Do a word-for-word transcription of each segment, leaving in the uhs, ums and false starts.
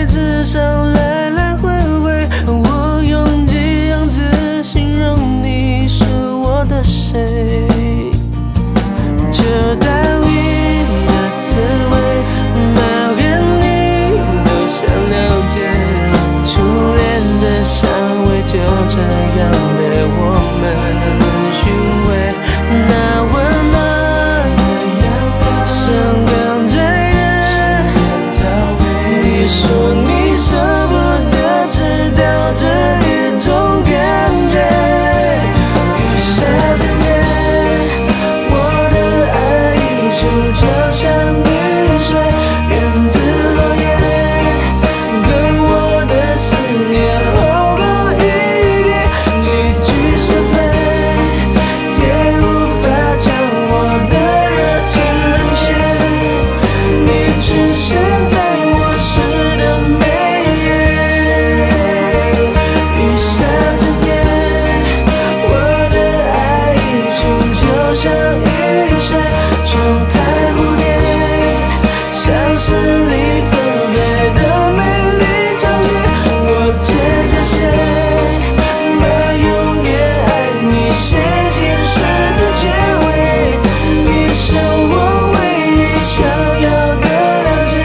在纸上来来回回，我用几样字形容你是我的谁。就当你的滋味，哪边你都想了解，初恋的香味就这样被我们寻味。那温暖像刚醉人，你说你舍不得知道这一种感觉。雨下整夜，我的爱溢出就像雨水，源自落叶，跟我的思念厚过一叠，几句是非也无法将我的热情冷却。你出现在我诗的每页，雨下整夜，我的爱溢出就像雨水，窗台蝴蝶，像是你纷飞的美丽场景。我牵着谁，把永远爱你写进诗的结尾，你是我唯一想要的了解。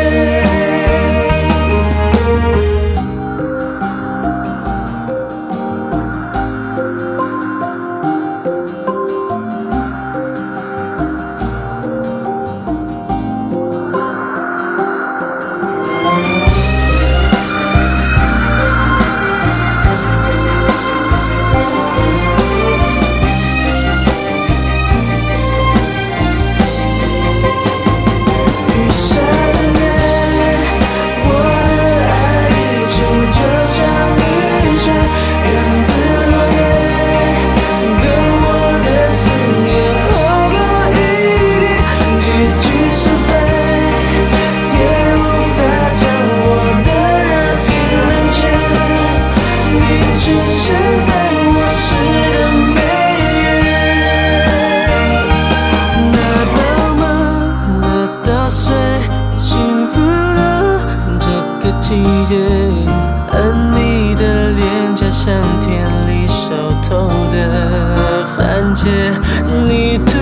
雨下整夜，我的爱溢出就像雨水，源自落叶，跟我的思念厚过一叠，几句是非也无法将我的热情冷却。你出现在我诗的每页，那饱满的稻穗，幸福的这个季节，而你的脸颊像田里熟透的番茄，你